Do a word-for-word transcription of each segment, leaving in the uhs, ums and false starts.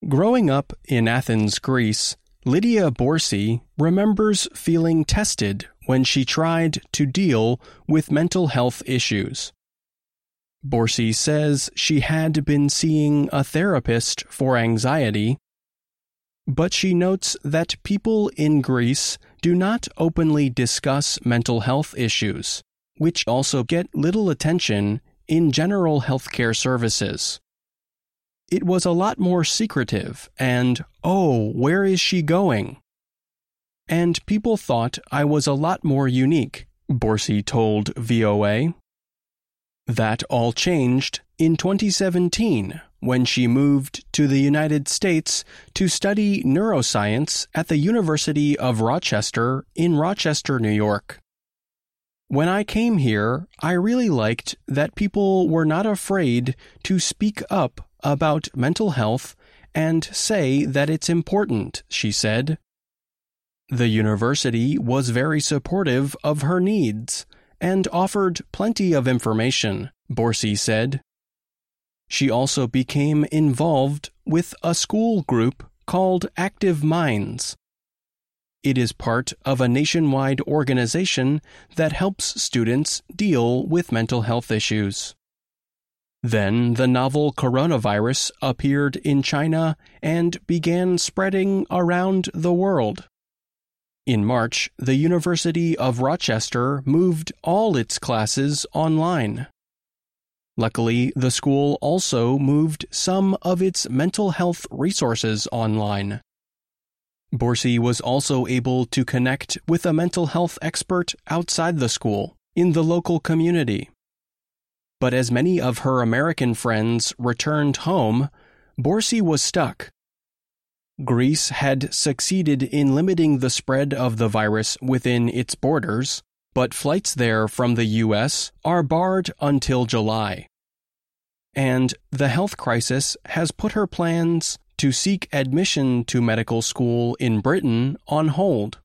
Growing up in Athens, Greece, Lydia Borsi remembers feeling tested when she tried to deal with mental health issues. Borsi says she had been seeing a therapist for anxiety, but she notes that people in Greece do not openly discuss mental health issues, which also get little attention in general healthcare services. It was a lot more secretive and, oh, where is she going? And people thought I was a lot more unique, Borsi told V O A. That all changed in twenty seventeen when she moved to the United States to study neuroscience at the University of Rochester in Rochester, New York. When I came here, I really liked that people were not afraid to speak up about mental health and say that it's important, she said. The university was very supportive of her needs and offered plenty of information, Borsi said. She also became involved with a school group called Active Minds. It is part of a nationwide organization that helps students deal with mental health issues. Then the novel coronavirus appeared in China and began spreading around the world. In March, the University of Rochester moved all its classes online. Luckily, the school also moved some of its mental health resources online. Borsi was also able to connect with a mental health expert outside the school, in the local community. But as many of her American friends returned home, Borsi was stuck. Greece had succeeded in limiting the spread of the virus within its borders, but flights there from the U S are barred until July. And the health crisis has put her plans to seek admission to medical school in Britain on hold.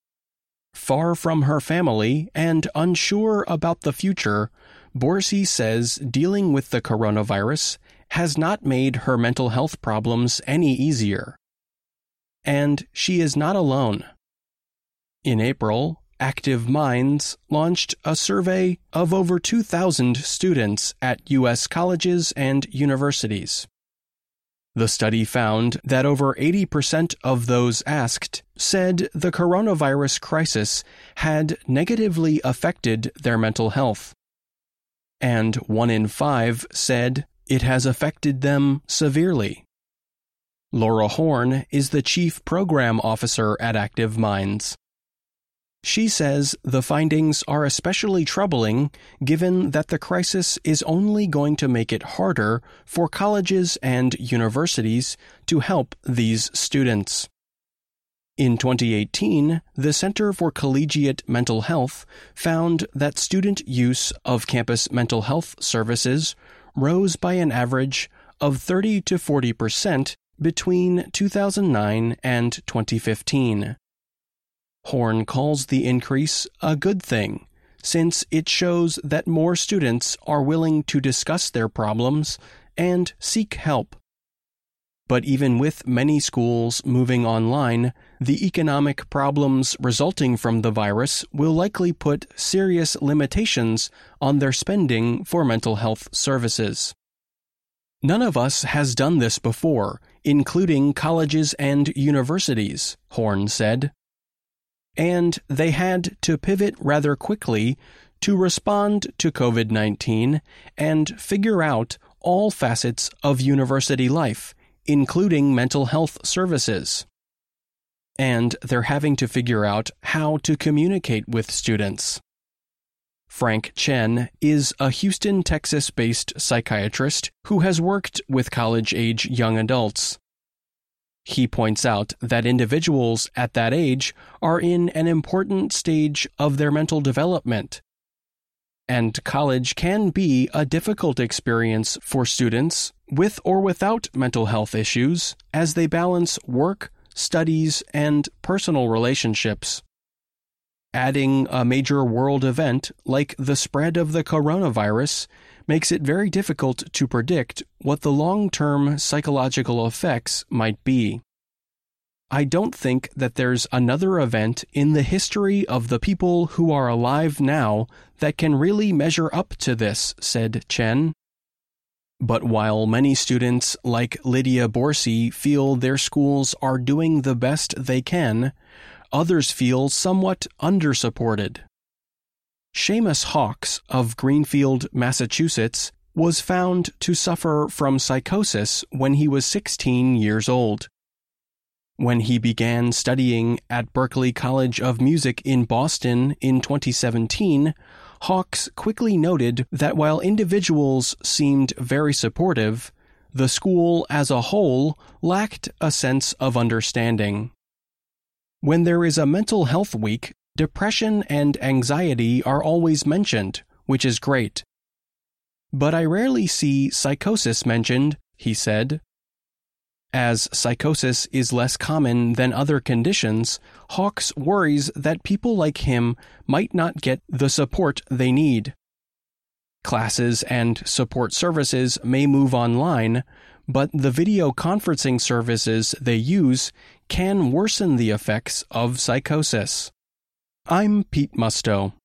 Far from her family and unsure about the future, Borsi says dealing with the coronavirus has not made her mental health problems any easier. And she is not alone. In April, Active Minds launched a survey of over two thousand students at U S colleges and universities. The study found that over eighty percent of those asked said the coronavirus crisis had negatively affected their mental health. And one in five said it has affected them severely. Laura Horn is the Chief Program Officer at Active Minds. She says the findings are especially troubling given that the crisis is only going to make it harder for colleges and universities to help these students. In twenty eighteen, the Center for Collegiate Mental Health found that student use of campus mental health services rose by an average of thirty to forty percent between two thousand nine and twenty fifteen. Horn calls the increase a good thing, since it shows that more students are willing to discuss their problems and seek help. But even with many schools moving online, the economic problems resulting from the virus will likely put serious limitations on their spending for mental health services. None of us has done this before, including colleges and universities, Horn said. And they had to pivot rather quickly to respond to COVID nineteen and figure out all facets of university life, including mental health services. And they're having to figure out how to communicate with students. Frank Chen is a Houston, Texas-based psychiatrist who has worked with college-age young adults. He points out that individuals at that age are in an important stage of their mental development. And college can be a difficult experience for students with or without mental health issues as they balance work, studies, and personal relationships. Adding a major world event like the spread of the coronavirus makes it very difficult to predict what the long-term psychological effects might be. I don't think that there's another event in the history of the people who are alive now that can really measure up to this, said Chen. But while many students like Lydia Borsey feel their schools are doing the best they can, others feel somewhat undersupported. Seamus Hawks of Greenfield, Massachusetts, was found to suffer from psychosis when he was sixteen years old. When he began studying at Berklee College of Music in Boston in twenty seventeen, Hawks quickly noted that while individuals seemed very supportive, the school as a whole lacked a sense of understanding. When there is a mental health week, depression and anxiety are always mentioned, which is great. But I rarely see psychosis mentioned, he said. As psychosis is less common than other conditions, Hawks worries that people like him might not get the support they need. Classes and support services may move online, but the video conferencing services they use can worsen the effects of psychosis. I'm Pete Musto.